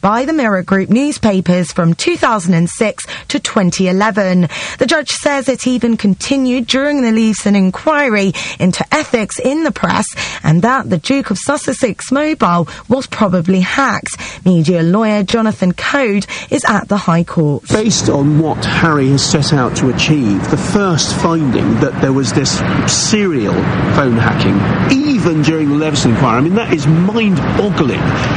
by the Mirror Group newspapers from 2006 to 2011. The judge says it even continued during the Leveson inquiry into ethics in the press and that the Duke of Sussex's mobile was probably hacked. Media lawyer Jonathan Code is at the High Court. Based on what Harry has set out to achieve, the first finding that there was this serial phone hacking, even during the Leveson inquiry, I mean, that is mind-boggling.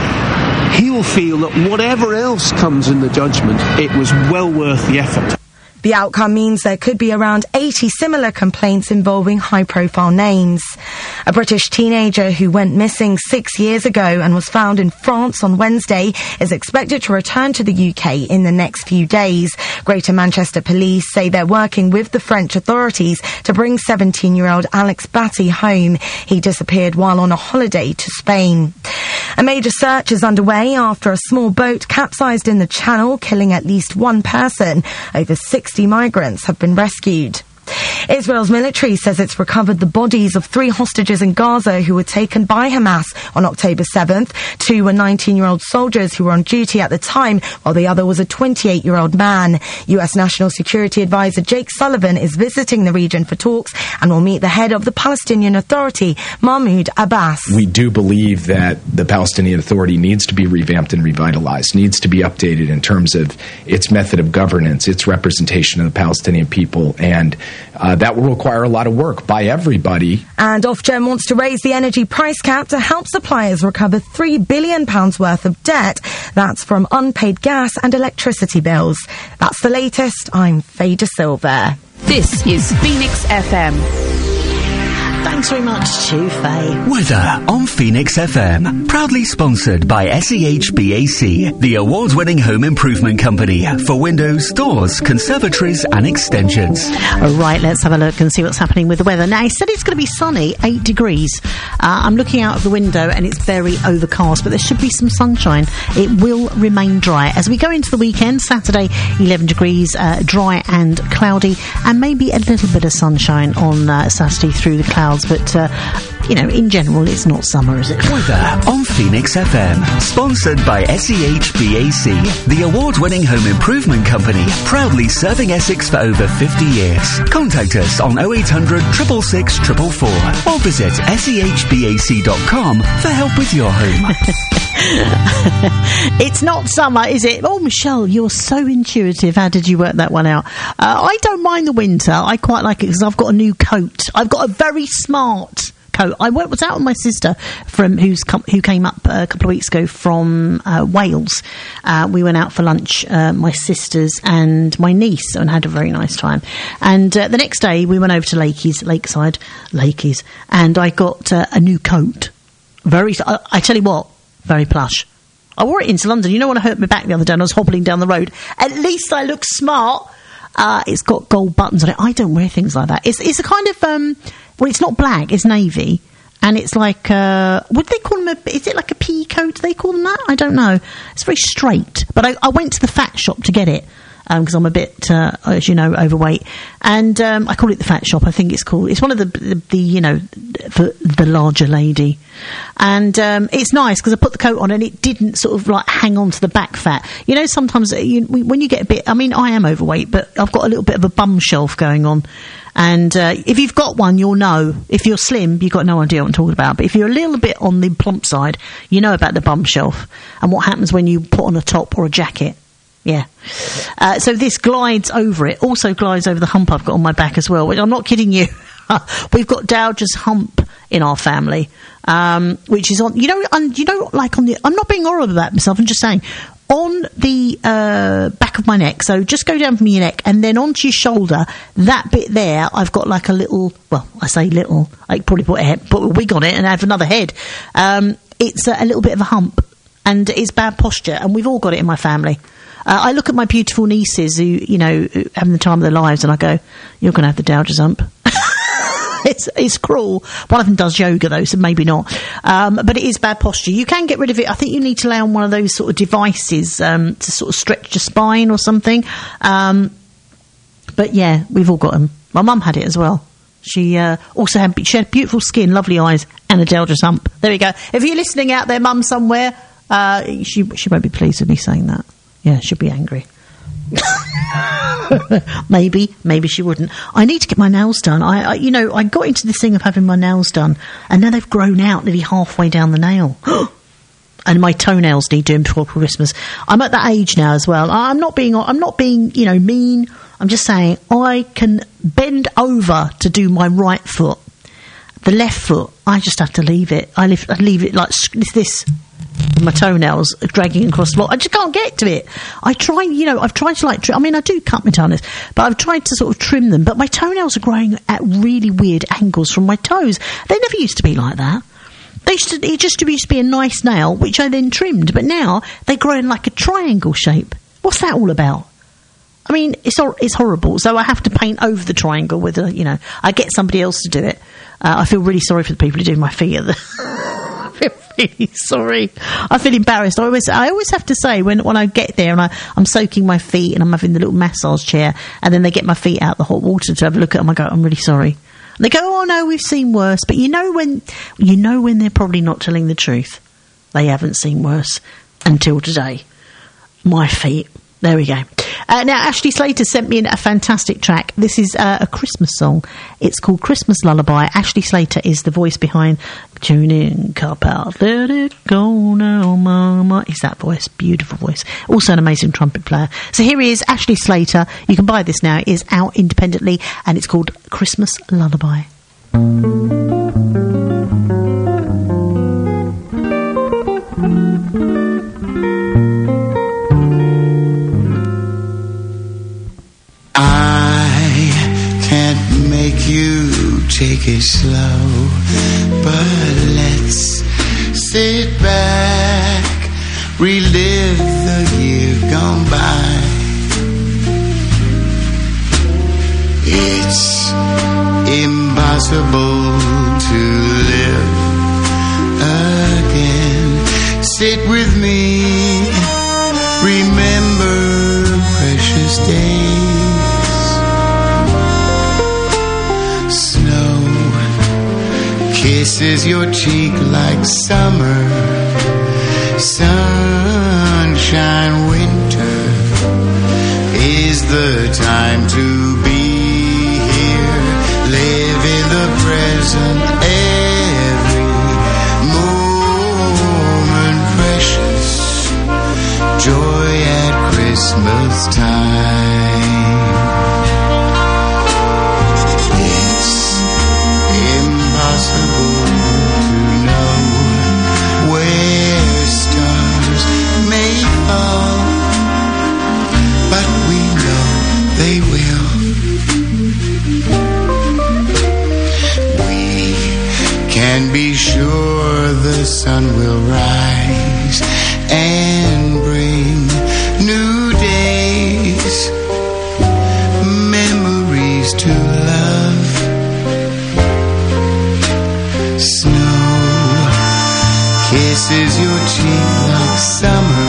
He will feel that whatever else comes in the judgment, it was well worth the effort. The outcome means there could be around 80 similar complaints involving high-profile names. A British teenager who went missing 6 years ago and was found in France on Wednesday is expected to return to the UK in the next few days. Greater Manchester Police say they're working with the French authorities to bring 17-year-old Alex Batty home. He disappeared while on a holiday to Spain. A major search is underway after a small boat capsized in the Channel, killing at least one person. Over 60 migrants have been rescued. Israel's military says it's recovered the bodies of 3 hostages in Gaza who were taken by Hamas on October 7th. 2 were 19-year-old soldiers who were on duty at the time, while the other was a 28-year-old man. US National Security Advisor Jake Sullivan is visiting the region for talks and will meet the head of the Palestinian Authority, Mahmoud Abbas. We do believe that the Palestinian Authority needs to be revamped and revitalized, needs to be updated in terms of its method of governance, its representation of the Palestinian people, and that will require a lot of work by everybody. And Ofgem wants to raise the energy price cap to help suppliers recover £3 billion worth of debt. That's from unpaid gas and electricity bills. That's the latest. I'm Faye De Silva. This is Phoenix FM. Thanks very much to Faye. Weather on Phoenix FM. Proudly sponsored by SEHBAC, the award-winning home improvement company for windows, doors, conservatories and extensions. All right, let's have a look and see what's happening with the weather. Now, he said it's going to be sunny, 8 degrees. I'm looking out of the window and it's very overcast, but there should be some sunshine. It will remain dry. As we go into the weekend, Saturday, 11 degrees, dry and cloudy, and maybe a little bit of sunshine on Saturday through the clouds. But, in general, it's not summer, is it? Weather on Phoenix FM. Sponsored by SEHBAC, the award-winning home improvement company, proudly serving Essex for over 50 years. Contact us on 0800 666 444 or visit SEHBAC.com for help with your home. It's not summer, is it? Oh, Michelle, you're so intuitive. How did you work that one out? I don't mind the winter. I quite like it because I've got a new coat. I've got a very smart coat. I was out with my sister who came up a couple of weeks ago from Wales. We went out for lunch, my sisters and my niece, and had a very nice time. And the next day we went over to Lakeside, and I got a new coat. I tell you what, very plush. I wore it into London. You know when I hurt my back the other day and I was hobbling down the road? At least I look smart. It's got gold buttons on it. I don't wear things like that. It's a kind of, it's not black, it's navy. And it's like, would they call them is it like a pea coat? Do they call them that? I don't know. It's very straight. But I went to the fat shop to get it. Because I'm a bit, as you know, overweight. And I call it the fat shop, I think it's called. It's one of the larger lady. And it's nice because I put the coat on and it didn't sort of like hang on to the back fat. You know, sometimes when you get a bit, I mean, I am overweight, but I've got a little bit of a bum shelf going on. And if you've got one, you'll know. If you're slim, you've got no idea what I'm talking about. But if you're a little bit on the plump side, you know about the bum shelf and what happens when you put on a top or a jacket. Yeah. So this glides over it. Also glides over the hump I've got on my back as well, which I'm not kidding you. We've got Dowager's hump in our family, which is on, like on the, I'm not being horrible about myself, I'm just saying, on the back of my neck. So just go down from your neck and then onto your shoulder, that bit there, I've got like a little, well, I say little, I could probably put a wig on it and have another head. It's a little bit of a hump and it's bad posture, and we've all got it in my family. I look at my beautiful nieces who, having the time of their lives, and I go, you're going to have the Dowager's hump. It's cruel. One of them does yoga, though, so maybe not. But it is bad posture. You can get rid of it. I think you need to lay on one of those sort of devices to sort of stretch your spine or something. But, yeah, we've all got them. My mum had it as well. She also had beautiful skin, lovely eyes, and a Dowager's hump. There we go. If you're listening out there, mum, somewhere, She won't be pleased with me saying that. Yeah, she'll be angry. maybe she wouldn't. I need to get my nails done. I got into this thing of having my nails done, and now they've grown out nearly halfway down the nail. And my toenails need doing before Christmas. I'm at that age now as well. I'm not being mean. I'm just saying I can bend over to do my right foot. The left foot, I just have to leave it. I leave it like this. My toenails are dragging across the floor. I just can't get to it. I've tried to I do cut my toenails, but I've tried to sort of trim them. But my toenails are growing at really weird angles from my toes. They never used to be like that. It just used to be a nice nail, which I then trimmed. But now they grow in like a triangle shape. What's that all about? I mean, it's horrible. So I have to paint over the triangle with I get somebody else to do it. I feel really sorry for the people who do my feet. I feel really sorry. I feel embarrassed. I always have to say when I get there and I'm soaking my feet and I'm having the little massage chair, and then they get my feet out the hot water to have a look at them, I go, I'm really sorry. And they go, oh no, we've seen worse. But you know when they're probably not telling the truth. They haven't seen worse until today. My feet. There we go. Now, Ashley Slater sent me in a fantastic track. This is a Christmas song. It's called Christmas Lullaby. Ashley Slater is the voice behind Tune In, Cup Out, Let It Go Now, Mama. Is that voice? Beautiful voice. Also an amazing trumpet player. So here he is, Ashley Slater. You can buy this now. It is out independently, and it's called Christmas Lullaby. You take it slow, but let's sit back, relive the year gone by. It's impossible to live again. Sit with me, remember precious days. Kisses your cheek like summer, sunshine, winter is the time to be here. Live in the present, every moment precious, joy at Christmas time. Impossible to know where stars may fall, but we know they will. We can be sure the sun will rise and bring new days, memories to love. Snow kisses your cheek like summer,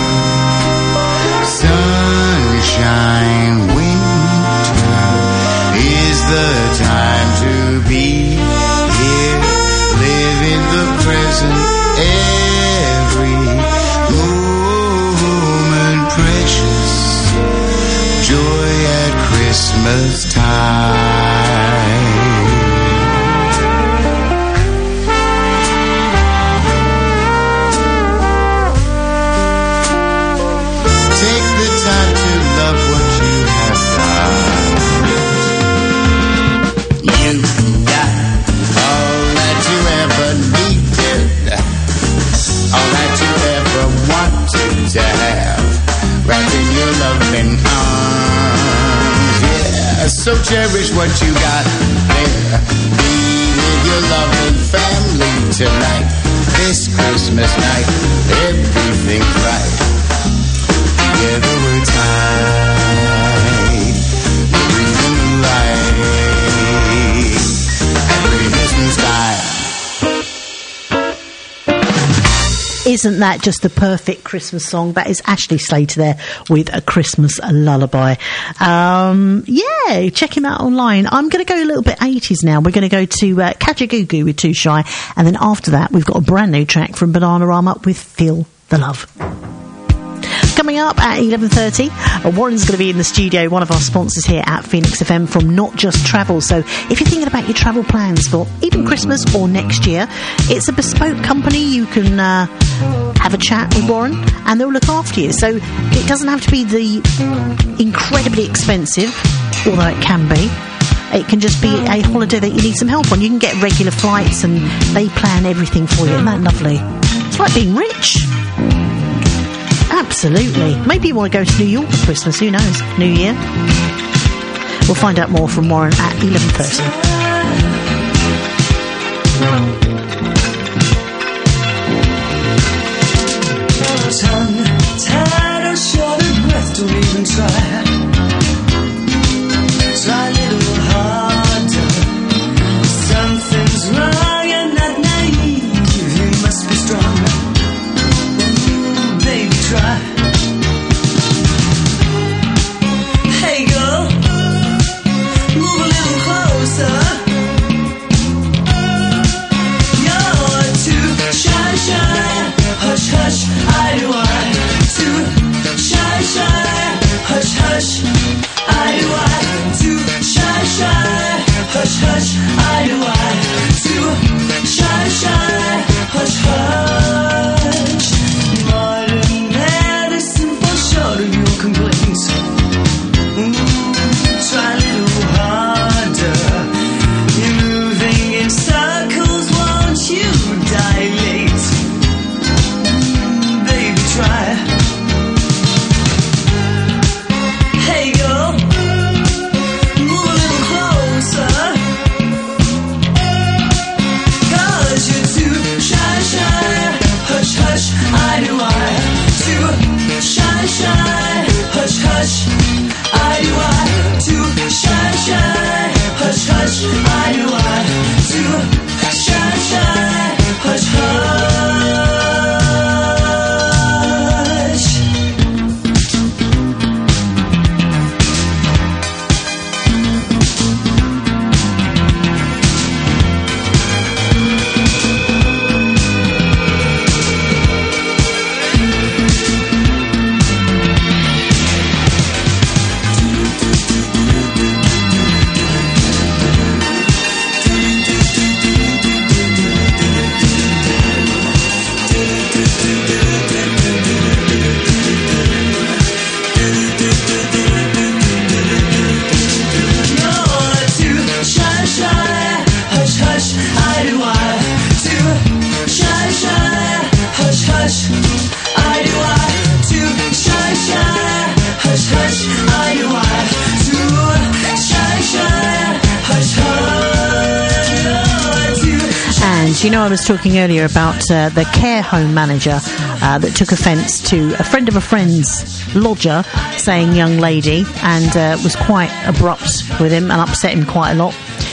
sunshine, winter is the time to be here. Live in the present, every moment precious, joy at Christmas time. Time to love what you have done. You got all that you ever needed, all that you ever wanted to have, wrapped in your loving arms. Yeah, so cherish what you got there. Be with your loving family tonight. This Christmas night, everything's right. Together we're tied, breathing the light every Christmas time. Isn't that just the perfect Christmas song? That is Ashley Slater there with A Christmas Lullaby. Yeah, check him out online. I'm going to go a little bit 80s now. We're going to go to Kajagoogoo with Too Shy, and then after that we've got a brand new track from Bananarama with Feel the love. Coming up at 11:30, Warren's going to be in the studio, one of our sponsors here at Phoenix FM from Not Just Travel. So if you're thinking about your travel plans for even Christmas or next year, it's a bespoke company. You can have a chat with Warren and they'll look after you. So it doesn't have to be the incredibly expensive, although it can be. It can just be a holiday that you need some help on. You can get regular flights and they plan everything for you. Isn't that lovely? It's like being rich. Absolutely. Maybe you want to go to New York for Christmas. Who knows? New Year. We'll find out more from Warren at 11:30. Tongue tied or short of breath, don't even try. Try a little harder. Something's wrong, you're not naive. You must be strong. Ooh, baby, try. Hey girl, move a little closer. You're too shy, hush, hush, I do I. Too shy, hush, hush, I do I. Too shy, hush, hush, I do I. Too shy, hush, hush. Modern medicine for sure of your complaints. Try a little harder. You're moving in circles, won't you dilate? Baby, try. Hey girl, move a little closer. 'Cause you're too shy, hush, hush, I do I. Too shy, hush, hush, I do I. Too shy, hush, hush, I do I. Too shy, hush, hush. And you know, I was talking earlier about the care home manager that took offence to a friend of a friend's lodger saying young lady, and was quite abrupt with him and upset him quite a lot.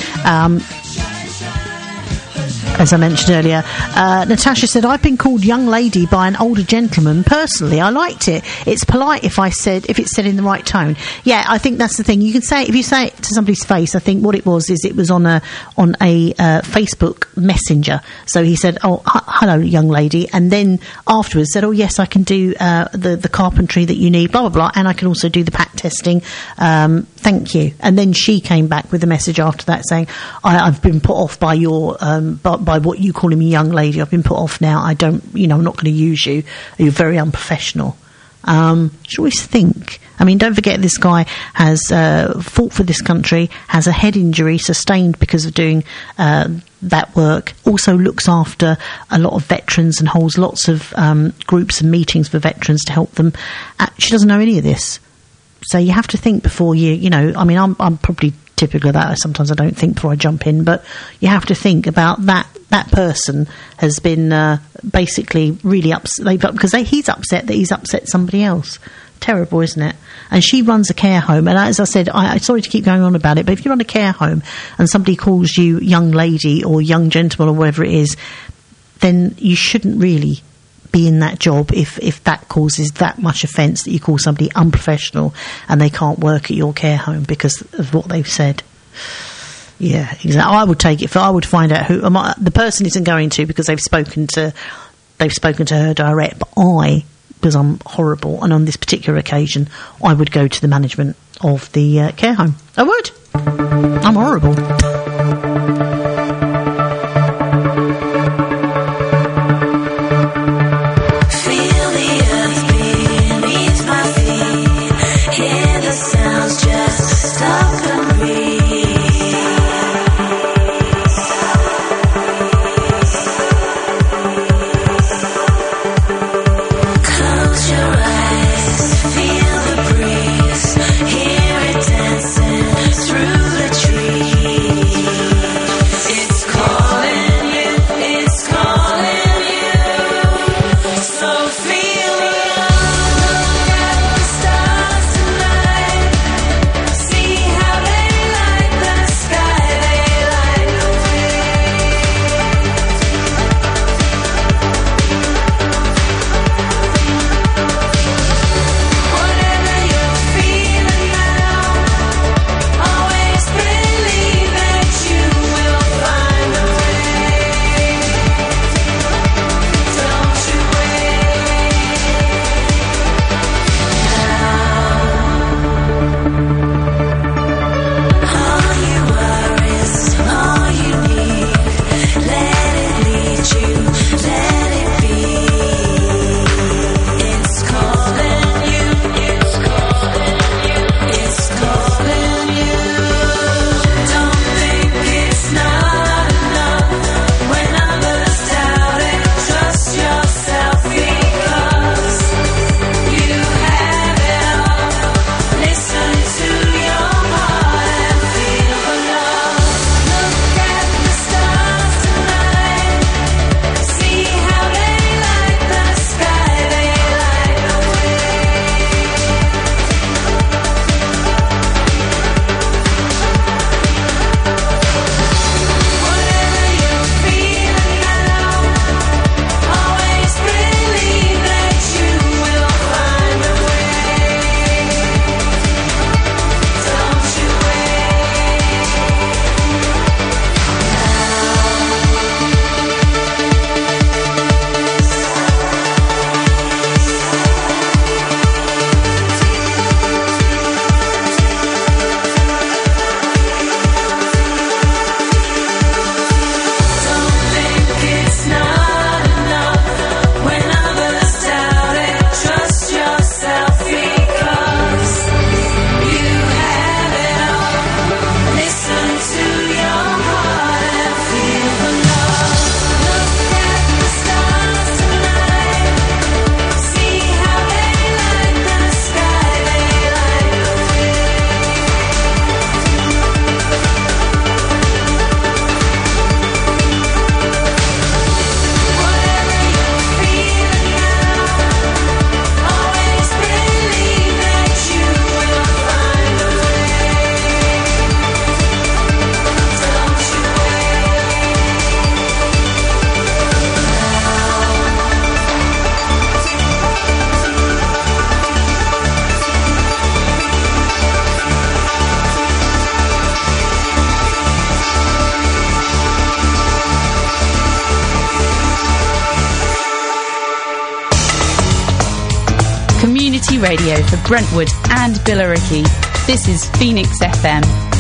As I mentioned earlier, Natasha said, I've been called young lady by an older gentleman. Personally, I liked it. It's polite if it's said in the right tone. Yeah, I think that's the thing. You can say, if you say it to somebody's face, I think what it was is it was on a Facebook Messenger. So he said, oh, hello, young lady. And then afterwards said, oh, yes, I can do the carpentry that you need, blah, blah, blah. And I can also do the pack testing. Thank you. And then she came back with a message after that saying, I've been put off by your... by what you calling me young lady. I've been put off now. I'm not going to use you. You're very unprofessional. You should always think. I mean, don't forget this guy has fought for this country, has a head injury sustained because of doing that work, also looks after a lot of veterans and holds lots of groups and meetings for veterans to help them. She doesn't know any of this. So you have to think before I mean, I'm probably typical of that. Sometimes I don't think before I jump in, but you have to think about that person has been basically really upset because he's upset that he's upset somebody else. Terrible, isn't it? And she runs a care home, and as I said, I'm sorry to keep going on about it, but if you run a care home and somebody calls you young lady or young gentleman or whatever it is, then you shouldn't really be in that job if that causes that much offence that you call somebody unprofessional and they can't work at your care home because of what they've said. Yeah, exactly. I would take it. I would find out who the person isn't going to, because they've spoken to they've spoken to her direct, but because I'm horrible, and on this particular occasion, I would go to the management of the care home. I would. I'm horrible. Radio for Brentwood and Billericay. This is Phoenix FM.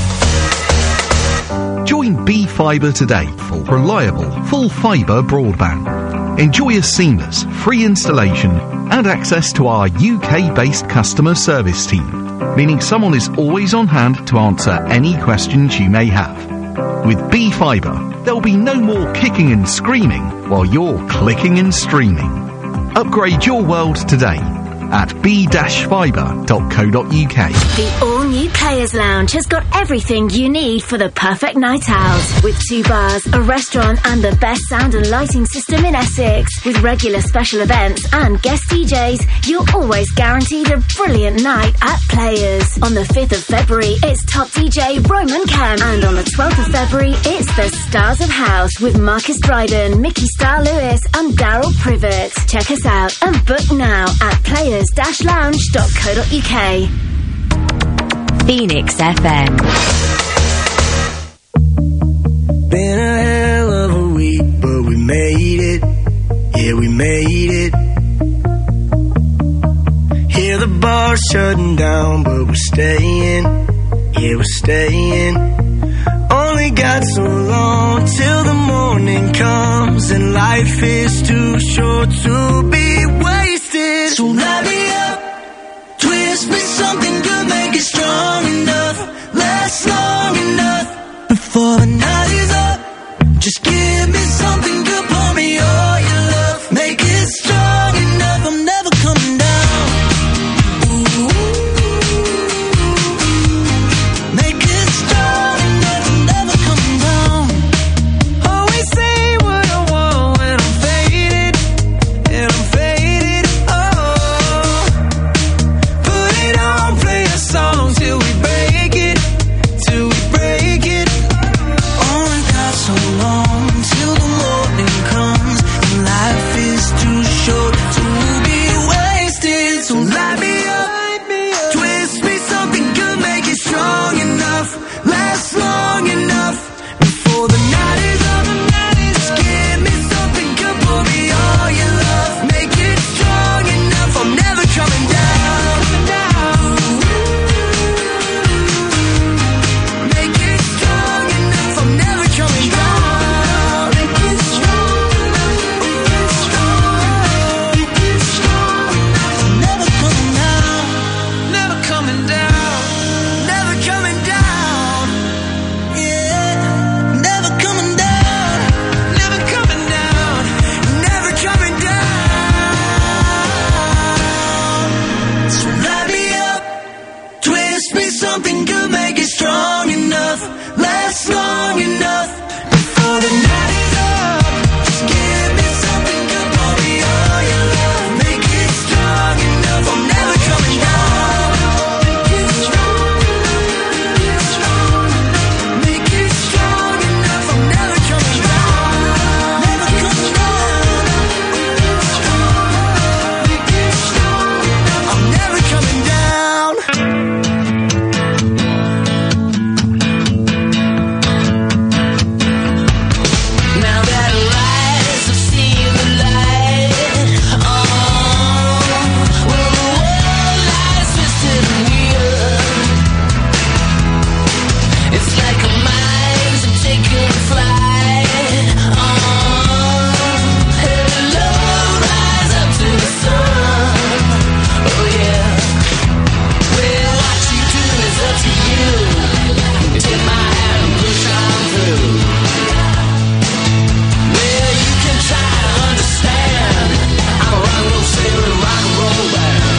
Join B-Fibre today for reliable, full-fibre broadband. Enjoy a seamless, free installation and access to our UK-based customer service team, meaning someone is always on hand to answer any questions you may have. With B-Fibre, there'll be no more kicking and screaming while you're clicking and streaming. Upgrade your world today at b-fibre.co.uk. The all-new Players Lounge has got everything you need for the perfect night out. With 2 bars, a restaurant and the best sound and lighting system in Essex. With regular special events and guest DJs, you're always guaranteed a brilliant night at Players. On the 5th of February, it's top DJ Roman Kemp. And on the 12th of February, it's the Stars of House with Marcus Dryden, Mickey Starr-Lewis and Daryl Privet. Check us out and book now at players-lounge.co.uk. Phoenix FM. Been a hell of a week, but we made it. Yeah, we made it. Hear the bar shutting down, but we're staying. Yeah, we're staying. Only got so long till the morning comes, and life is too short to be wasted. So light me up, twist me something good, make it strong enough, last long enough before the night is up. Just give me something good, pour me all your love, make it strong enough. I'm never coming down. Ooh. Make it strong enough. I'm never coming down. Always say what I want when I'm faded, and I'm faded. Oh, put it on, play a song till we break it, till we break it. Only got so long till the morning comes, and life is too short to be wasted. So light me up, twist me something good, make it strong enough, last long enough before the night is up. Just give me something good, pour me all your love, make it strong enough. I'm never coming down. Make it strong enough. I'm never coming down. Make it strong enough. Make it strong. Make it strong enough. I'm never coming down. Never coming down. Never coming down. Yeah. Never coming down. Never coming down. Never coming down. So light me up, twist me something good, make it strong enough, last long enough before the night is up. Just give me something good, pour me all your love, make it strong enough. I'm never coming down. Make it strong enough. Make it strong enough. I'm never coming down. Never coming down. Make it strong enough. I'm never coming down. Now that rise, I've seen the light. Oh, where the world lies twisted and weird. It's like our minds have taken flight. Oh, hello, rise up to the sun. Oh yeah. Well, what you do is up to you. Take my hand and push on through. Well, you can try to understand. I'm a rock and roll sailor, rock and roll band.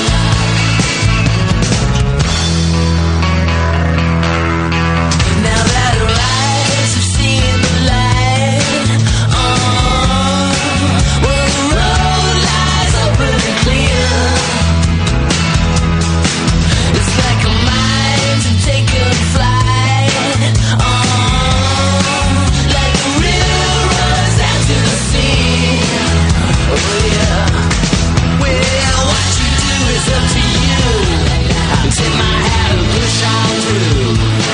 Now that our eyes have seen the light, where the road lies open and clear. It's like our minds have taken flight, like a river runs down to the sea. Oh yeah. Well, what you do is up to you. Take my hand and push on through.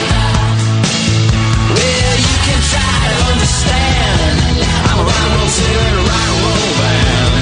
Well, you can try to understand. I'm a rock and roll singer in a rock and roll band.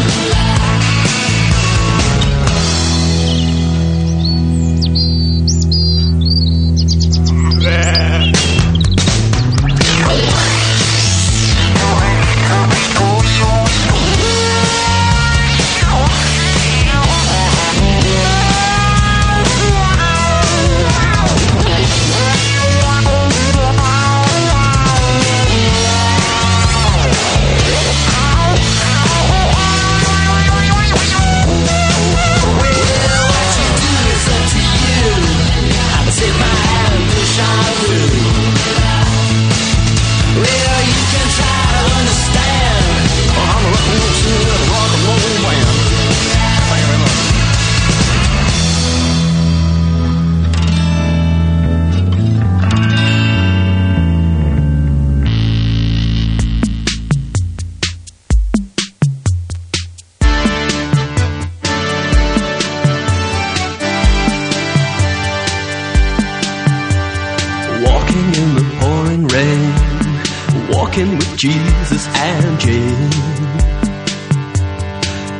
walking with Jesus and Jane.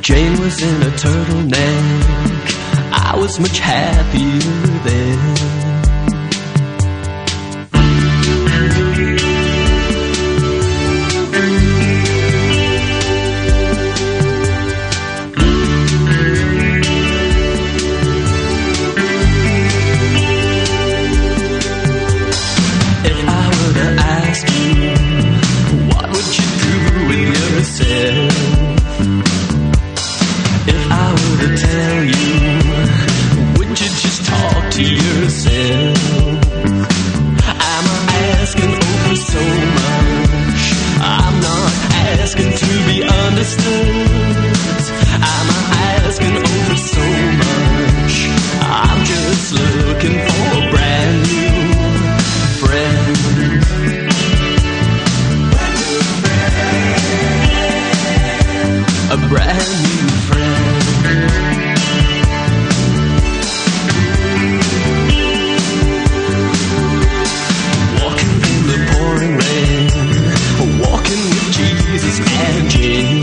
Jane was in a turtleneck. I was much happier then. To yourself, I'm asking over so much. I'm not asking to be understood. I'm asking over so much. I'm just looking for a brand new friend. A brand new friend. Jesus and Jane.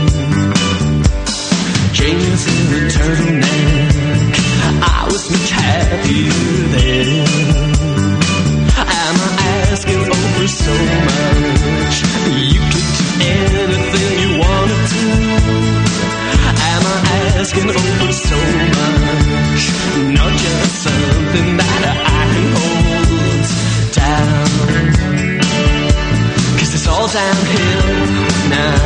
Jane was in a turtleneck. I was much happier then. I'm asking over so much. You could do anything you wanted to. I'm asking over so much. Not just something that I can hold down. It's all downhill now.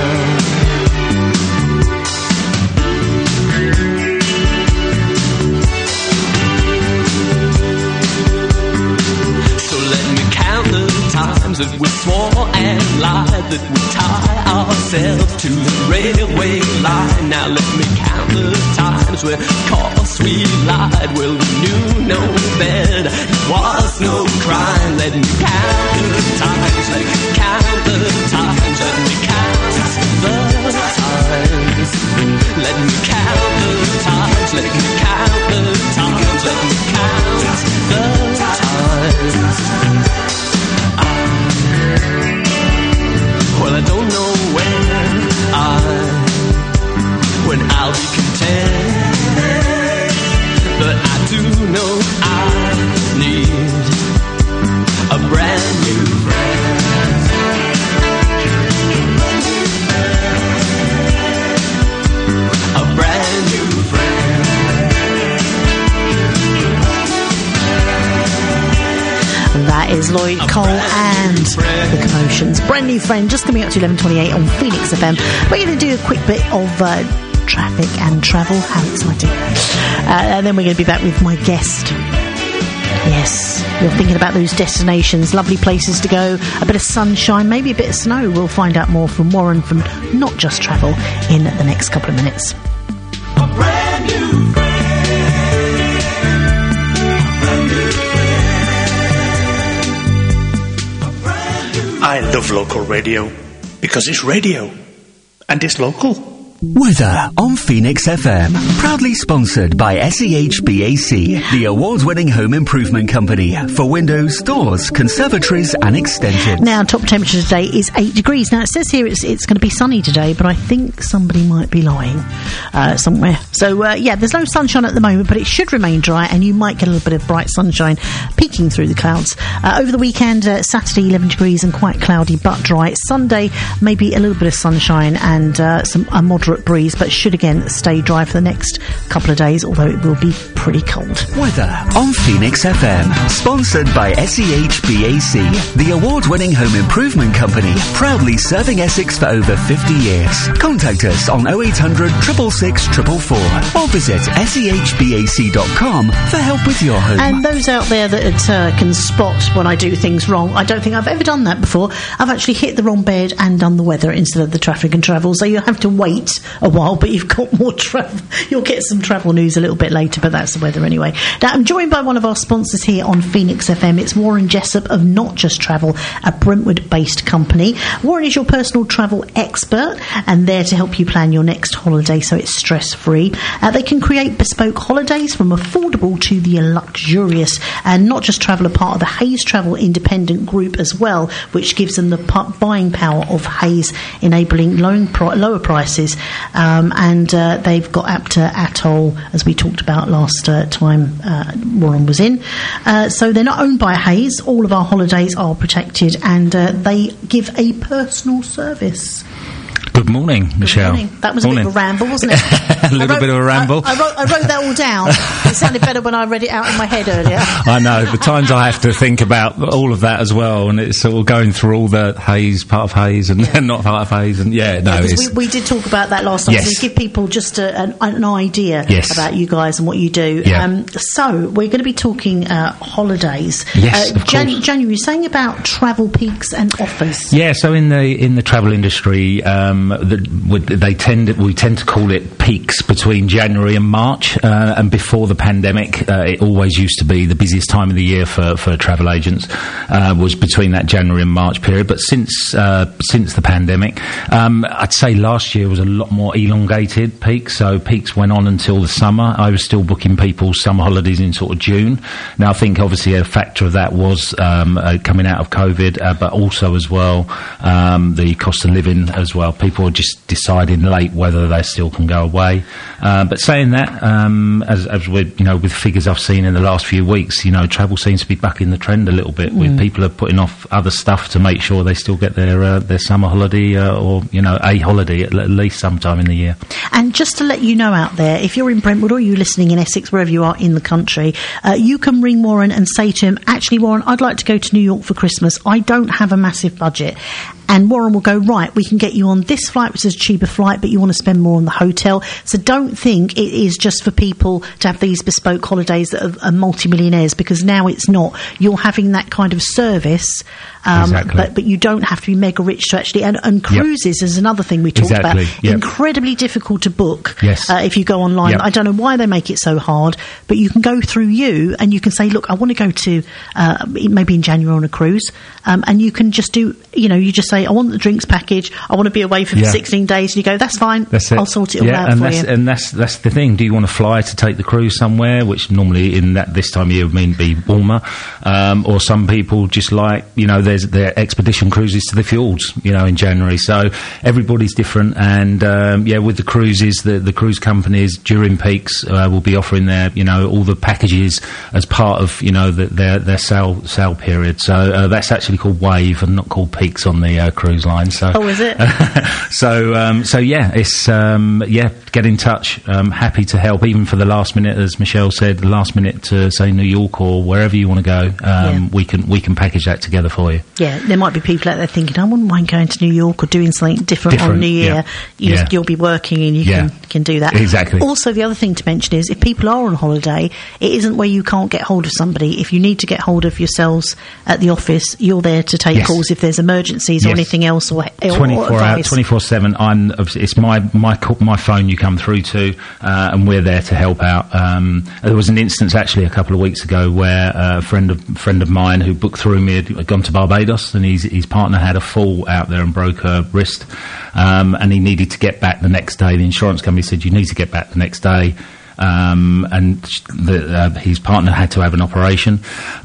So let me count the times that we swore and lied, that we tie ourselves to the railway line. Now let me count the times where, cause we lied, well we knew no better, it was no crime. Let me count the times, let me count the times, let me count the times. Let me count the times, let me count the times, let me count the times. Well, I don't know when I'll be content, but I do know I need a brand new friend. A brand new friend. That is Lloyd Cole and The Commotions. Brand new friend, just coming up to 11:28 on Phoenix FM. We're going to do a quick bit of traffic and travel. How exciting. And then we're going to be back with my guest. Yes, you're thinking about those destinations, lovely places to go, a bit of sunshine, maybe a bit of snow. We'll find out more from Warren from Not Just Travel in the next couple of minutes. A brand new friend. I love local radio because it's radio and it's local. Weather on Phoenix FM. Proudly sponsored by SEHBAC, the award-winning home improvement company for windows, doors, conservatories and extensions. Now, top temperature today is 8 degrees. Now, it says here it's going to be sunny today, but I think somebody might be lying somewhere. So, yeah, there's no sunshine at the moment, but it should remain dry, and you might get a little bit of bright sunshine peeking through the clouds. Over the weekend, Saturday, 11 degrees and quite cloudy, but dry. Sunday, maybe a little bit of sunshine and a moderate breeze, but should again stay dry for the next couple of days, although it will be pretty cold. Weather on Phoenix FM, sponsored by SEHBAC, the award-winning home improvement company, proudly serving Essex for over 50 years. Contact us on 0800 666 444 or visit sehbac.com for help with your home. And those out there that can spot when I do things wrong, I don't think I've ever done that before. I've actually hit the wrong bed and done the weather instead of the traffic and travel, so you have to wait a while, but you've got more travel. You'll get some travel news a little bit later, but that's the weather anyway. Now, I'm joined by one of our sponsors here on Phoenix FM. It's Warren Jessup of Not Just Travel, a Brentwood-based company. Warren is your personal travel expert and there to help you plan your next holiday so it's stress-free. They can create bespoke holidays from affordable to the luxurious, and Not Just Travel are part of the Hayes Travel Independent Group as well, which gives them the buying power of Hayes, enabling lower prices and they've got Apta Atoll, as we talked about last time Warren was in. So they're not owned by Hays. All of our holidays are protected, and they give a personal service. Good morning, Michelle. Good morning. That was a bit of a ramble, wasn't it? A little bit of a ramble. I wrote that all down. It sounded better when I read it out in my head earlier. I know. The times I have to think about all of that as well, and it's sort of going through all the Hays, part of Hays, and not part of Hays, and we did talk about that last time. Yes. So give people just an idea about you guys and what you do. Yeah. So we're going to be talking holidays. Yes, of course. January, you're saying about travel peaks and offers. Yeah. So in the travel industry, we tend to call it peaks between January and March, and before the pandemic, it always used to be the busiest time of the year for travel agents, was between that January and March period. But since the pandemic, I'd say last year was a lot more elongated peaks. So peaks went on until the summer. I was still booking people's summer holidays in sort of June. Now I think obviously a factor of that was coming out of COVID, but also as well the cost of living as well. People are just deciding late whether they still can go away. But saying that, as with with figures I've seen in the last few weeks, travel seems to be bucking the trend a little bit. With people are putting off other stuff to make sure they still get their summer holiday or a holiday at least sometime in the year. And just to let you know out there, if you're in Brentwood or you're listening in Essex, wherever you are in the country, you can ring Warren and say to him, actually Warren, I'd like to go to New York for Christmas. I don't have a massive budget. And Warren will go, right, we can get you on this flight, which is a cheaper flight, but you want to spend more on the hotel. So don't think it is just for people to have these bespoke holidays that are multimillionaires, because now it's not. You're having that kind of service, exactly. but you don't have to be mega rich to actually... And cruises is another thing we talked about. Yep. Incredibly difficult to book if you go online. Yep. I don't know why they make it so hard, but you can go through you and you can say, look, I want to go to maybe in January on a cruise, and you can just do, you just say, I want the drinks package, I want to be away for 16 days, and you go, that's fine, that's it. I'll sort it all out and for you. And that's the thing. Do you want to fly to take the cruise somewhere, which normally in this time of year would mean be warmer, or some people just like, their expedition cruises to the fjords, in January. So everybody's different, and with the cruises, the cruise companies during peaks will be offering their, all the packages as part of, their sale period. So that's actually called Wave and not called Peaks on the cruise line. So is it? it's get in touch. Happy to help, even for the last minute, as Michelle said, the last minute to say New York or wherever you want to go. We can package that together for you. Yeah, there might be people out there thinking, I wouldn't mind going to New York or doing something different on New Year. You'll be working and you can do that. Exactly. Also, the other thing to mention is if people are on holiday, it isn't where you can't get hold of somebody. If you need to get hold of yourselves at the office, you're there to take calls if there's emergencies or anything else, or 24 hours, 24/7. It's my phone you come through to, and we're there to help out. There was an instance actually a couple of weeks ago where a friend of mine who booked through me had gone to Barbados, and his partner had a fall out there and broke her wrist, and he needed to get back the next day. The insurance company said, you need to get back the next day. And his partner had to have an operation,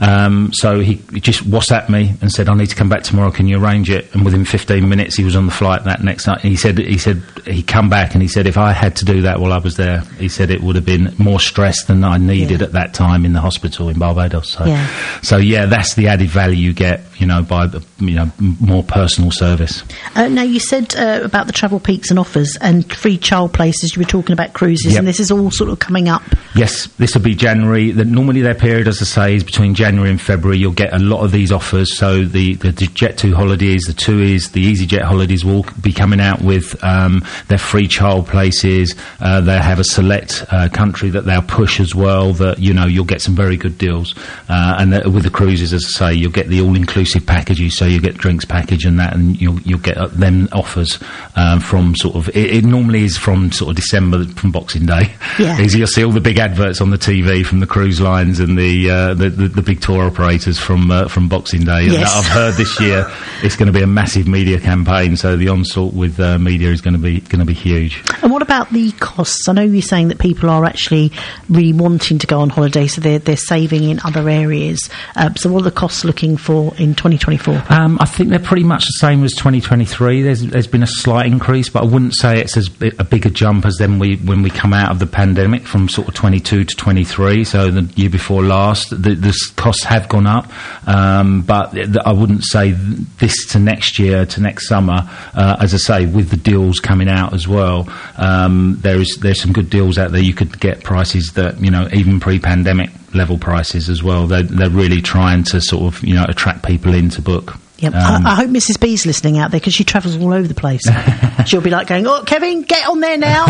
so he just WhatsApped me and said, I need to come back tomorrow, can you arrange it? And within 15 minutes he was on the flight that next night. He said he'd come back, and he said, if I had to do that while I was there, he said it would have been more stress than I needed at that time in the hospital in Barbados. So that's the added value you get, by more personal service. Now you said about the travel peaks and offers and free child places. You were talking about cruises, and this is all sort of coming up. Yes, this will be January. Normally their period, as I say, is between January and February. You'll get a lot of these offers. So the Jet2 holidays, the TUIs, the EasyJet holidays will be coming out with their free child places. They have a select country that they'll push as well, that you'll get some very good deals. And with the cruises, as I say, you'll get the all-inclusive packages. So you get drinks package and that, and you'll get them offers from sort of. It normally is from sort of December, from Boxing Day. Yeah. You'll see all the big adverts on the TV from the cruise lines and the big tour operators from Boxing Day. Yes. I've heard this year it's going to be a massive media campaign, so the onslaught with media is going to be huge. And what about the costs? I know you're saying that people are actually really wanting to go on holiday, so they're saving in other areas. So what are the costs looking for in in 2024? I think they're pretty much the same as 2023. There's been a slight increase, but I wouldn't say it's a bigger jump as when we come out of the pandemic from sort of 22 to 23. So the year before last, the costs have gone up, but I wouldn't say this to next year to next summer. As I say, with the deals coming out as well, there's some good deals out there. You could get prices that even pre-pandemic level prices as well. They're really trying to sort of attract people in to book. Yep. I hope Mrs. B's listening out there because she travels all over the place. She'll be like going, "Oh, Kevin, get on there now."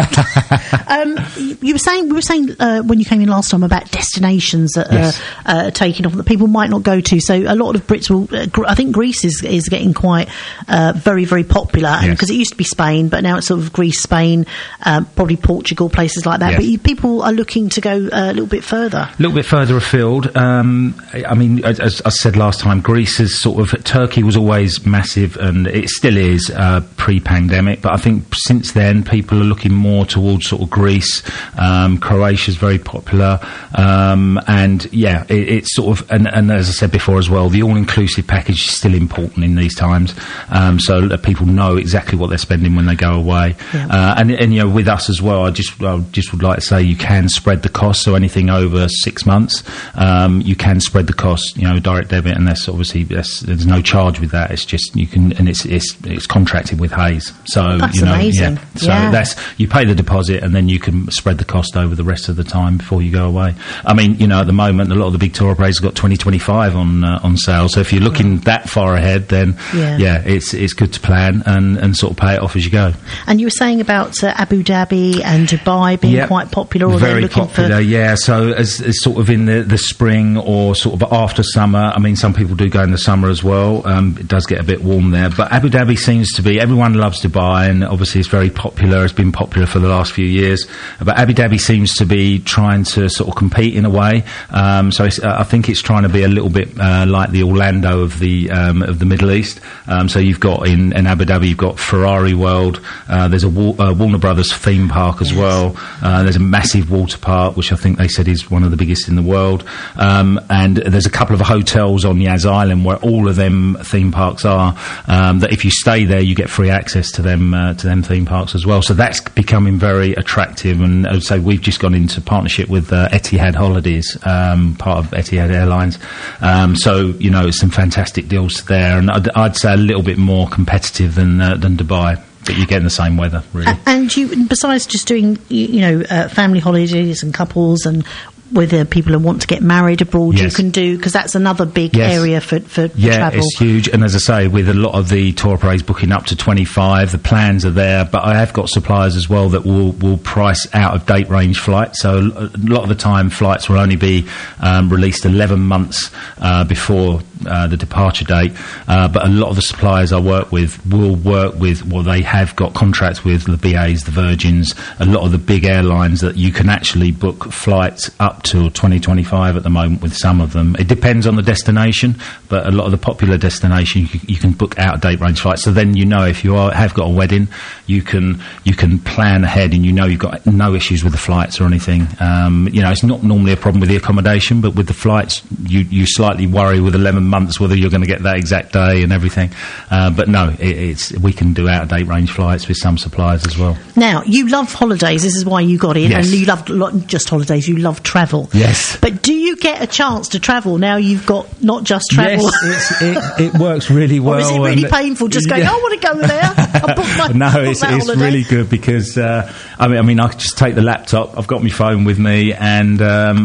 We were saying when you came in last time about destinations that are taking off that people might not go to. So a lot of Brits will. I think Greece is getting quite very, very popular because it used to be Spain, but now it's sort of Greece, Spain, probably Portugal, places like that. But people are looking to go a little bit further. A little bit further afield. I mean, as I said last time, Greece is sort of Turkey was always massive, and it still is pre-pandemic. But I think since then, people are looking more towards sort of Greece. Croatia's very popular, and it's sort of and as I said before as well, the all-inclusive package is still important in these times, so that people know exactly what they're spending when they go away. And with us as well, I just would like to say you can spread the cost. So anything over 6 months, you can spread the cost. Direct debit, and that's obviously there's no charge with that. It's just you can, and it's contracted with Hayes. So that's amazing. So that's you pay the deposit, and then you can spread the cost over the rest of the time before you go away. I mean, at the moment, a lot of the big tour operators have got 2025 on sale. So if you're looking that far ahead, then it's good to plan and sort of pay it off as you go. And you were saying about Abu Dhabi and Dubai being quite popular, or very popular. Yeah, so as sort of in the spring or sort of after summer. I mean, some people do go in the summer as well. It does get a bit warm there, but Abu Dhabi seems to be, everyone loves Dubai, and obviously it's very popular, it's been popular for the last few years, but Abu Dhabi seems to be trying to sort of compete in a way, so I think it's trying to be a little bit like the Orlando of the Middle East. So you've got in Abu Dhabi, you've got Ferrari World, there's a Warner Brothers theme park as well, there's a massive water park, which I think they said is one of the biggest in the world, and there's a couple of hotels on Yas Island where all of them theme parks are, that if you stay there you get free access to them theme parks as well. So that's becoming very attractive, and I would say we've just gone into partnership with Etihad Holidays, part of Etihad Airlines, so some fantastic deals there, and I'd say a little bit more competitive than Dubai. But you're getting the same weather, really. And you, besides just doing, family holidays and couples, and whether people who want to get married abroad, you can do, because that's another big area for travel. Yeah, it's huge. And as I say, with a lot of the tour operators booking up to 25, the plans are there. But I have got suppliers as well that will price out of date range flights. So a lot of the time, flights will only be released 11 months before the departure date. But a lot of the suppliers I work with will work with, they have got contracts with the BAs, the Virgins, a lot of the big airlines that you can actually book flights up till 2025 at the moment with some of them. It depends on the destination, but a lot of the popular destinations you can book out of date range flights. So then if you have got a wedding, you can plan ahead, and you've got no issues with the flights or anything. It's not normally a problem with the accommodation, but with the flights you slightly worry with 11 months whether you're going to get that exact day and everything. But no, we can do out of date range flights with some suppliers as well. Now, you love holidays. This is why you got in, and you love not just holidays. You love travel. Yes. But do you get a chance to travel now you've got not just travel? Yes, it works really well. Or is it really painful just going, I want to go there? I booked my it's really good because, I mean, I could just take the laptop. I've got my phone with me, and,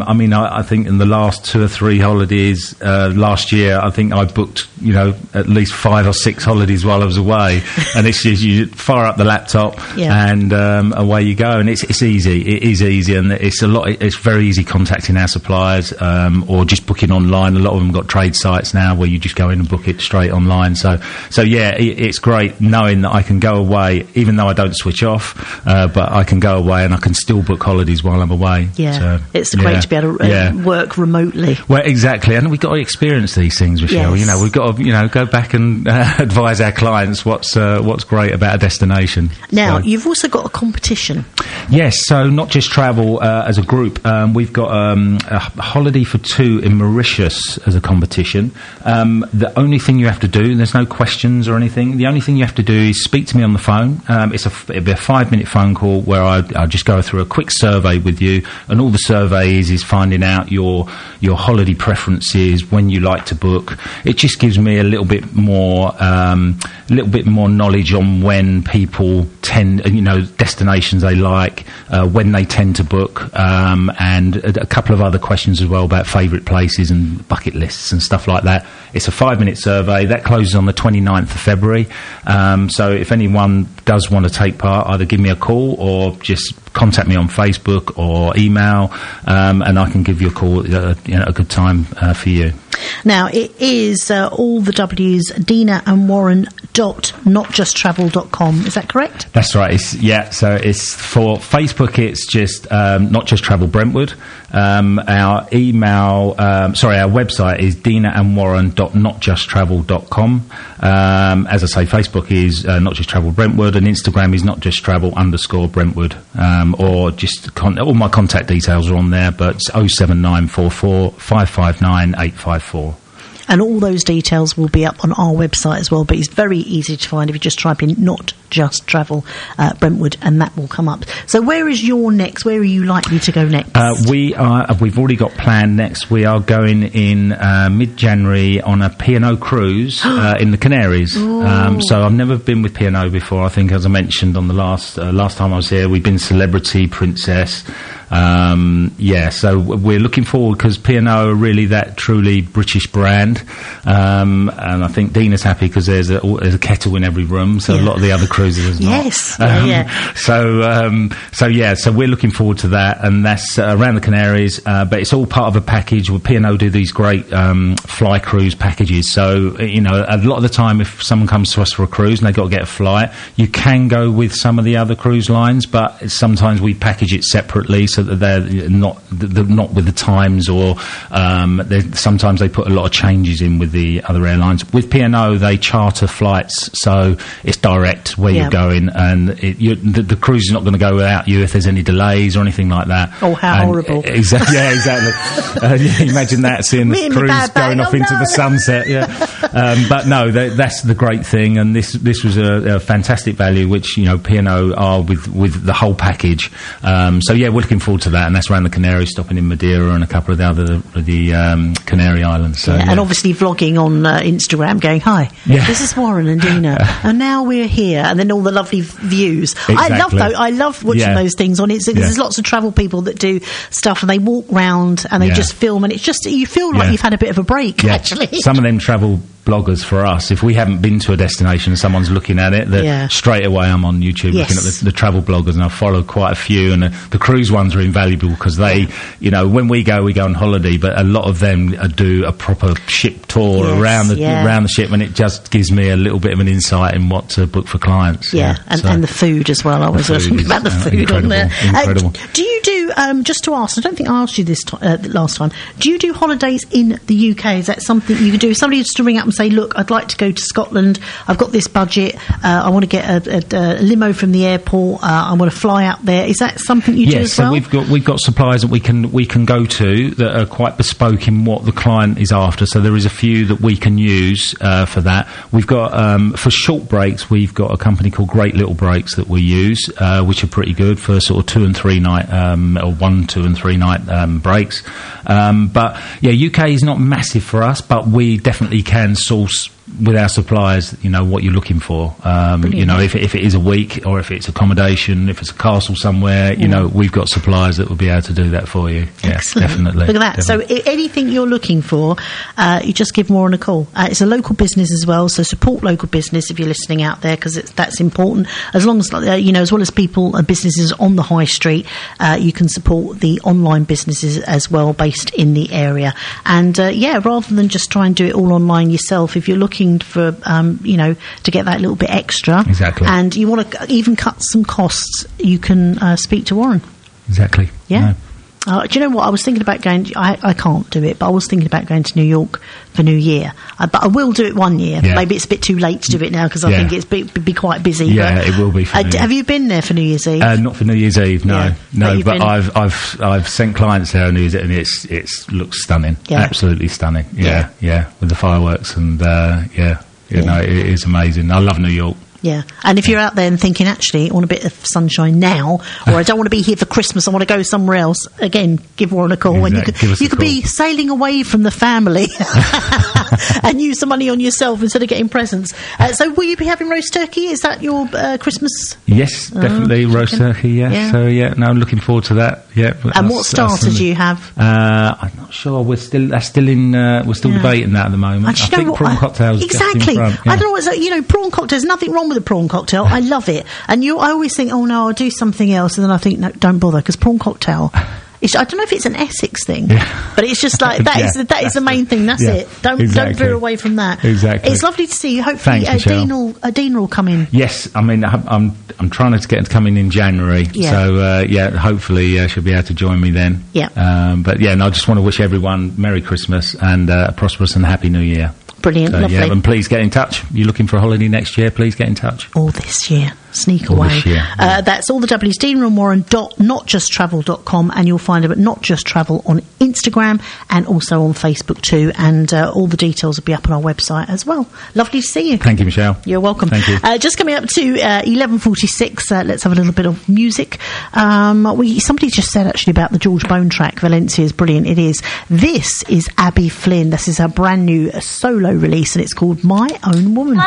I think in the last 2 or 3 holidays last year, I think I booked, at least 5 or 6 holidays while I was away. And it's just, you fire up the laptop and away you go. And it's easy. It is easy, and it's very easy contacting our suppliers, or just booking online. A lot of them got trade sites now where you just go in and book it straight online. So it's great knowing that I can go away, even though I don't switch off, but I can go away and I can still book holidays while I'm away. Yeah, so, it's great to be able to work remotely. Well, exactly, and we've got to experience these things, Michelle. Yes. We've got to go back and advise our clients what's great about a destination. Now, you've also got a competition. Yes, so not just travel as a group. We've got a holiday for 2 in Mauritius as a competition. The only thing you have to do, there's no questions or anything, the only thing you have to do is speak to me on the phone. It'll be a 5-minute phone call where I'll just go through a quick survey with you, and all the survey is finding out your holiday preferences, when you like to book. It just gives me a little bit more knowledge on when people tend, destinations they like, when they tend to book, and a couple of other questions as well about favourite places and bucket lists and stuff like that. It's a 5-minute survey that closes on the 29th of February. So if anyone does want to take part, either give me a call or just contact me on Facebook or email, and I can give you a call at a good time for you. Now, it is all the W's, Dina and Warren.notjusttravel.com. Is that correct? That's right. So it's for Facebook, it's just Not Just Travel Brentwood. Our website is dinaandwarren.notjusttravel.com. As I say, Facebook is Not Just Travel Brentwood, and Instagram is notjusttravel_Brentwood. Or just all my contact details are on there, but it's 07944 559 854. And all those details will be up on our website as well, but it's very easy to find if you just type in Not Just Travel Brentwood, and that will come up. So where is your next? Where are you likely to go next? We've already got planned next. We are going in mid-January on a P&O cruise in the Canaries. So I've never been with P&O before. I think, as I mentioned on the last time I was here, we've been Celebrity, Princess. So we're looking forward, because P&O are really that truly British brand, and I think Dina's happy because there's a kettle in every room, so a lot of the other cruises is not. Yes, So we're looking forward to that, and that's around the Canaries, but it's all part of a package. Where P&O do these great fly cruise packages, so a lot of the time if someone comes to us for a cruise and they've got to get a flight, you can go with some of the other cruise lines, but sometimes we package it separately so that they're not with the times, or sometimes they put a lot of changes in with the other airlines. With P&O, they charter flights, so it's direct where you're going, and the cruise is not going to go without you if there's any delays or anything like that. Oh, how horrible. Exactly. Imagine that, seeing the cruise going off into the sunset. But no, that's the great thing, and this was a fantastic value, which P&O are with the whole package. We're looking forward to that, and that's around the Canaries, stopping in Madeira and a couple of the Canary Islands. So, and obviously vlogging on Instagram, going, hi, this is Warren and Dina, and now we're here, and then all the lovely views. Exactly. I love watching those things on Instagram. There's lots of travel people that do stuff, and they walk round and they just film, and it's just, you feel like you've had a bit of a break, actually. Some of them travel bloggers for us, if we haven't been to a destination and someone's looking at it, straight away I'm on YouTube looking at the travel bloggers, and I've followed quite a few, and the cruise ones are invaluable, because they, when we go on holiday, but a lot of them do a proper ship tour around the ship, and it just gives me a little bit of an insight in what to book for clients. And the food as well. I was talking about the food on there. Incredible. Do you do, just to ask, I don't think I asked you this last time, do you do holidays in the UK? Is that something you could do? If somebody was to ring up and say, look, I'd like to go to Scotland, I've got this budget, I want to get a limo from the airport, I want to fly out there. Is that something you do as well? Yes, so we've got suppliers that we can go to that are quite bespoke in what the client is after, so there is a few that we can use for that. We've got, for short breaks, we've got a company called Great Little Breaks that we use, which are pretty good for sort of 2 and 3 night, or 1, 2 and 3 night breaks. But UK is not massive for us, but we definitely can source with our suppliers, what you're looking for. If it is a week, or if it's accommodation, if it's a castle somewhere, we've got suppliers that will be able to do that for you. Excellent. Definitely. Look at that. Definitely. So anything you're looking for, you just give Warren a call. It's a local business as well, so support local business if you're listening out there, because that's important. As long as, as well as people and businesses on the high street, you can support the online businesses as well based in the area. And rather than just try and do it all online yourself, if you're looking for to get that little bit extra, exactly, and you want to even cut some costs, you can speak to Warren. Exactly. Do you know what? I was thinking about going. I can't do it, but I was thinking about going to New York for New Year. But I will do it one year. Yeah. Maybe it's a bit too late to do it now because I think it's be quite busy. Yeah, but, it will be. For New Year. Have you been there for New Year's Eve? Not for New Year's Eve, no, Yeah, but I've sent clients there on New Year's Eve, and it looks stunning, absolutely stunning. Yeah, with the fireworks and it is amazing. I love New York. Yeah, and if you're out there and thinking, actually, I want a bit of sunshine now, or I don't want to be here for Christmas, I want to go somewhere else, again, give Warren a call. Exactly. And you could be sailing away from the family and use the money on yourself instead of getting presents. So will you be having roast turkey? Is that your Christmas? Yes, definitely, roast turkey, yeah. So, I'm looking forward to that, yeah. And what starters do you have? I'm not sure. We're still debating that at the moment. I think prawn cocktails exactly. Just in front, I don't know, prawn cocktails, nothing wrong with a prawn cocktail. I love it. And I always think, oh no, I'll do something else, and then I think, no, don't bother, because prawn cocktail, I don't know if it's an Essex thing, but it's just like that is the main thing. That's it. Don't veer away from that. Exactly. It's lovely to see you. Hopefully, Dean will come in. Yes, I mean I'm trying to get her to come in January. Yeah. So hopefully she'll be able to join me then. Yeah. But I just want to wish everyone Merry Christmas and a prosperous and happy New Year. Brilliant, lovely. Yeah, and please get in touch. You're looking for a holiday next year, please get in touch. All this year. Sneak away. This year. That's all the W's. Dean and Warren notjusttravel.com, and you'll find them at Not Just Travel on Instagram and also on Facebook too. And all the details will be up on our website as well. Lovely to see you. Thank you, Michelle. You're welcome. Thank you. Just coming up to 11:46. Let's have a little bit of music. Somebody just said actually about the George Bone track. Valencia is brilliant. It is. This is Abby Flynn. This is her brand new solo release, and it's called My Own Woman.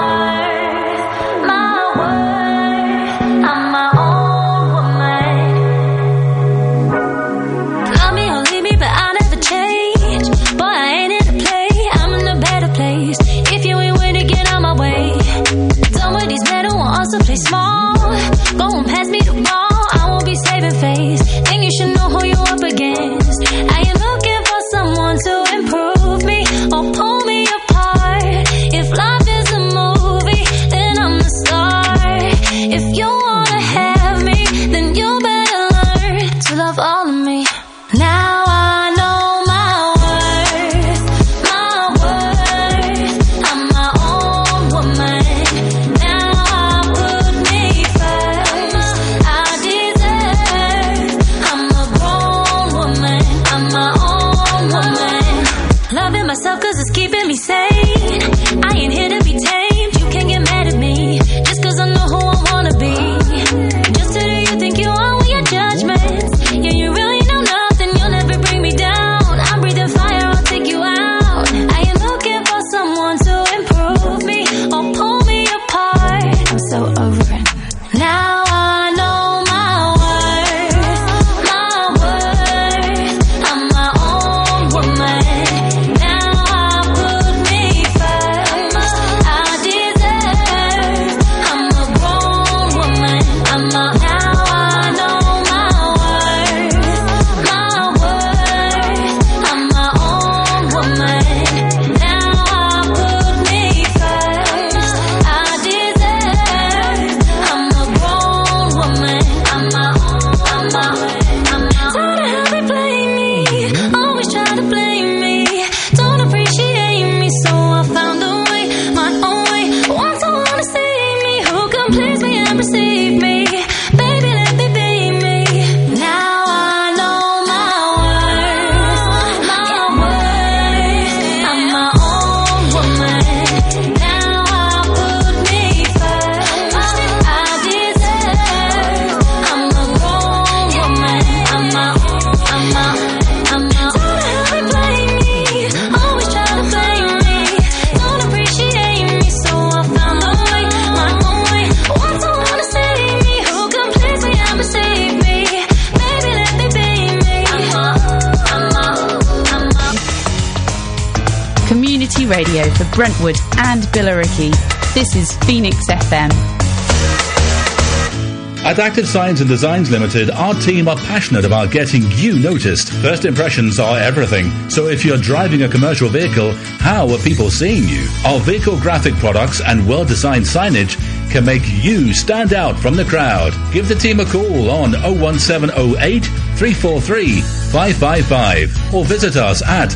Play small, go and pass me the ball. I won't be saving face. Think you should know who you're up against. I ain't looking for someone to improve me or pull me apart. If life is a movie, then I'm the star. If you wanna have me, then you better learn to love all of me. Now I know my worth, my worth. I'm my own woman. Myself, cause it's keeping me sane. I ain't here to be tamed. You can't get mad at me just cause I know who I wanna be. Just who do you think you are with your judgments? Yeah, you really know nothing. You'll never bring me down. I'm breathing fire, I'll take you out. I ain't looking for someone to improve me or pull me apart. I'm so over it. Now I know my worth, my worth. I'm my own woman. Radio for Brentwood and Billericay. This is Phoenix FM. At Active Signs and Designs Limited, our team are passionate about getting you noticed. First impressions are everything. So if you're driving a commercial vehicle, how are people seeing you? Our vehicle graphic products and well-designed signage can make you stand out from the crowd. Give the team a call on 01708 343 555 or visit us at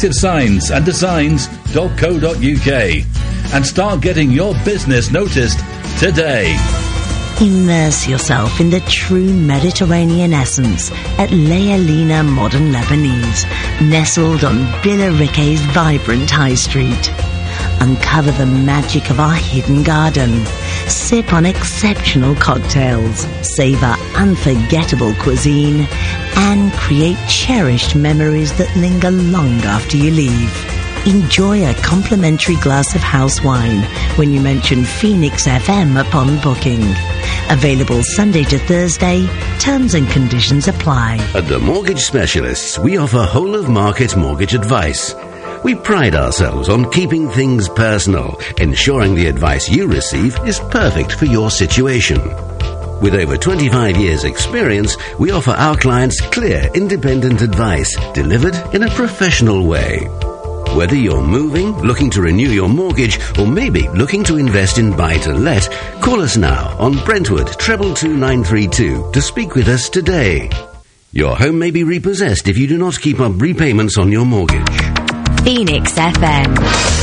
activescienceanddesigns.co.uk and start getting your business noticed today. Immerse yourself in the true Mediterranean essence at Lealina Modern Lebanese, nestled on Billericay's vibrant high street. Uncover the magic of our hidden garden. Sip on exceptional cocktails, savor unforgettable cuisine, and create cherished memories that linger long after you leave. Enjoy a complimentary glass of house wine when you mention Phoenix FM upon booking. Available Sunday to Thursday. Terms and conditions apply. At The Mortgage Specialists, we offer whole-of-market mortgage advice. We pride ourselves on keeping things personal, ensuring the advice you receive is perfect for your situation. With over 25 years' experience, we offer our clients clear, independent advice delivered in a professional way. Whether you're moving, looking to renew your mortgage, or maybe looking to invest in buy-to-let, call us now on Brentwood 22932 to speak with us today. Your home may be repossessed if you do not keep up repayments on your mortgage. Phoenix FM.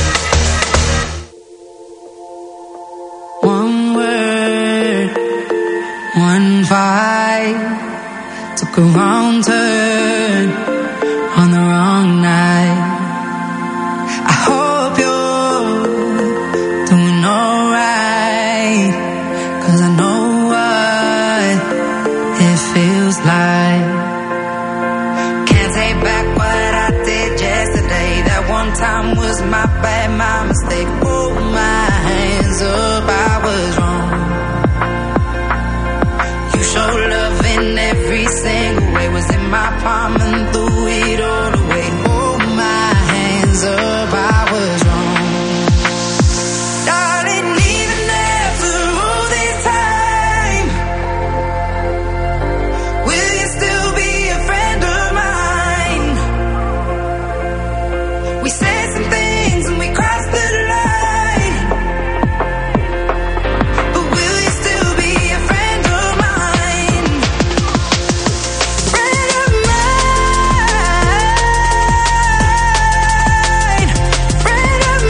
One word, one vibe, took a wrong turn on the wrong night. I hope you're doing alright, 'cause I know what it feels like. Can't take back what I did yesterday. That one time was my bad, my mistake. Hold my hands up, I was wrong. You showed love in every single way. Was in my palm and threw it all away. Hold my hands up, I was wrong. Darling, even after all this time, will you still be a friend of mine? We said some things and we crossed the line, but will you still be a friend of mine? Friend of mine, friend of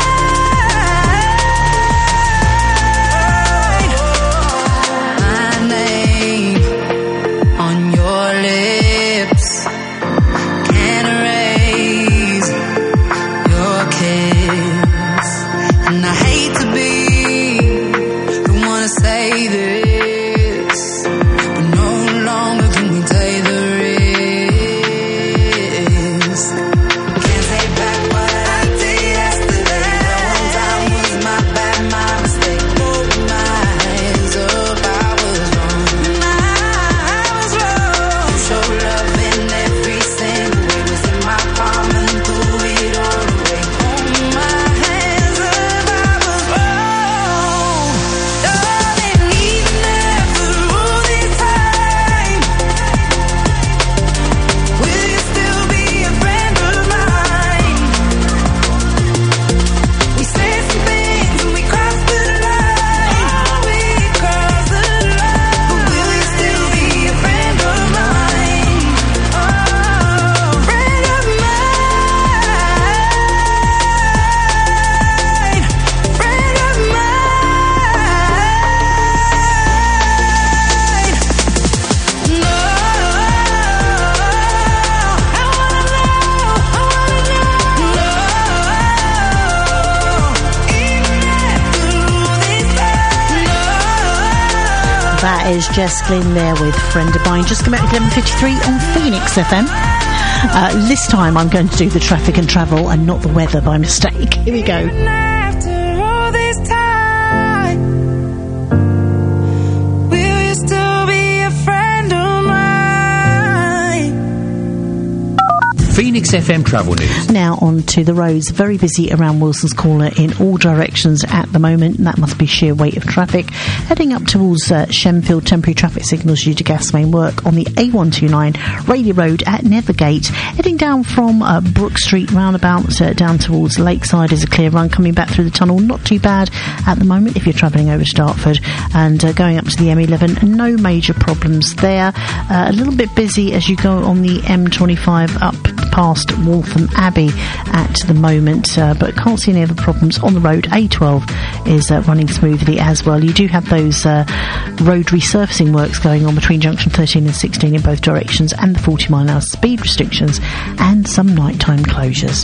mine. My name on your lips can't erase your kiss, and I hate to be the one to say this, but no longer can we take the risk. Can't take back what I did yesterday. That one time was my bad, my mistake. Hold my hands up, I was wrong. I was wrong. You showed love in every single way. Was in my palm and threw it all away. Hold my hands up, I was wrong. Darling, even after all this time, will you still be a friend of mine? We said some things and we crossed the line. We crossed the line. But will you still be a friend of mine? Oh, friend of mine, friend of mine. No, I wanna know. That is Jess Glynn there with Friend of Mine. Just come out at 11:53 on Phoenix FM. This time I'm going to do the traffic and travel and not the weather by mistake. Here we go. After all this time, will you still be a friend of mine? Phoenix FM Travel News. Now on to the roads. Very busy around Wilson's Corner in all directions at the moment, and that must be sheer weight of traffic. Heading up towards Shenfield, temporary traffic signals due to gas main work on the A129 Raleigh Road at Nethergate. Heading down from Brook Street roundabout down towards Lakeside is a clear run. Coming back through the tunnel, not too bad at the moment if you're travelling over to Dartford. And going up to the M11, no major problems there. A little bit busy as you go on the M25 up past Waltham Abbey at the moment, but can't see any other problems on the road. A12 is running smoothly as well. You do have those road resurfacing works going on between junction 13 and 16 in both directions, and the 40-mile-an-hour speed restrictions and some nighttime closures.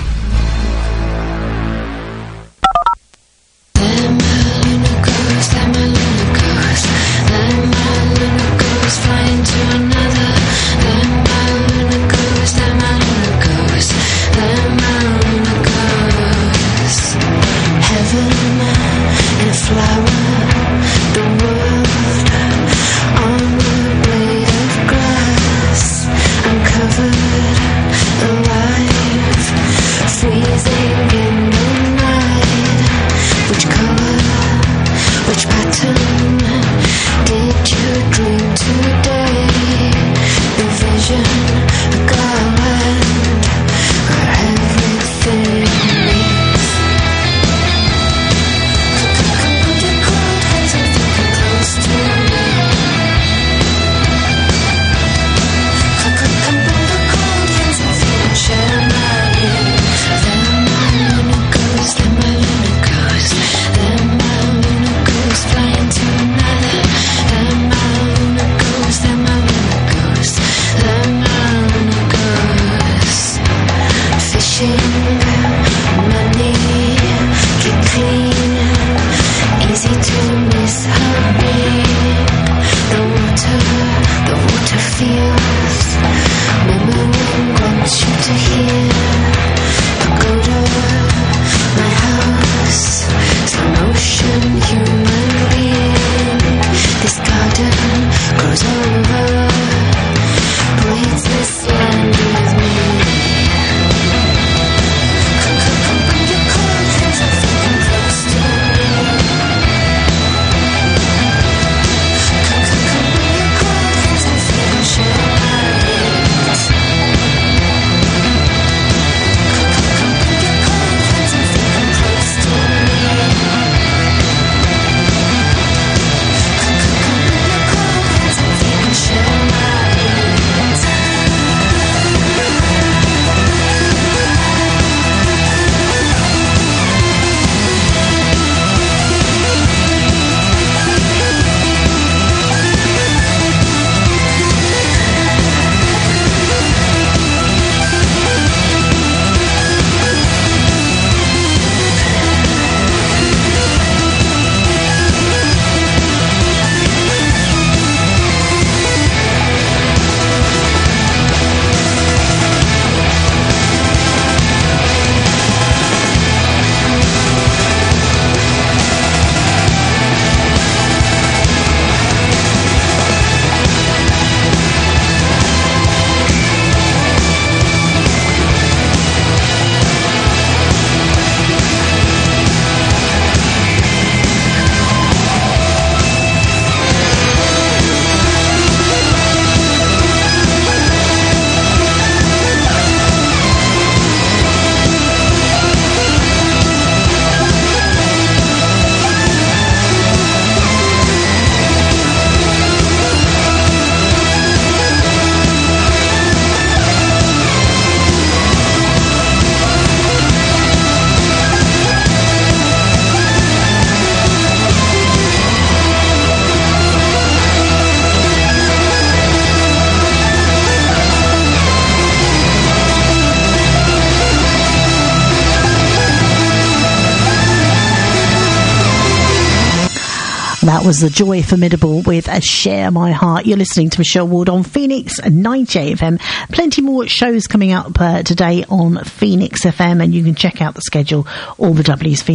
That was The Joy Formidable with Share My Heart. You're listening to Michelle Ward on Phoenix 98 FM. Plenty more shows coming up today on Phoenix FM, and you can check out the schedule, all the W's,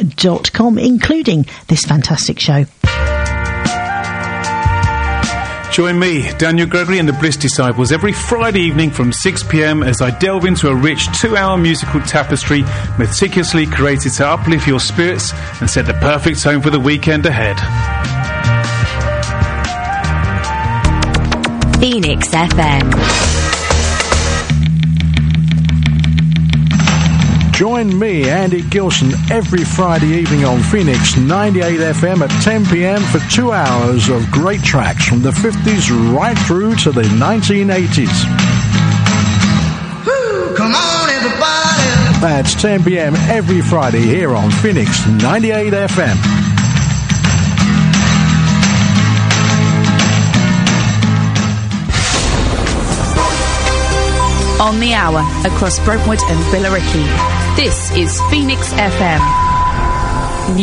phoenixfm.com, including this fantastic show. Join me, Daniel Gregory and the Bliss Disciples, every Friday evening from 6 p.m. as I delve into a rich 2-hour musical tapestry meticulously created to uplift your spirits and set the perfect tone for the weekend ahead. Phoenix FM. Join me, Andy Gilson, every Friday evening on Phoenix 98 FM at 10 p.m. for 2 hours of great tracks from the 50s right through to the 1980s. Woo, come on, everybody. That's 10 p.m. every Friday here on Phoenix 98 FM. On the hour across Brentwood and Billericay. This is Phoenix FM.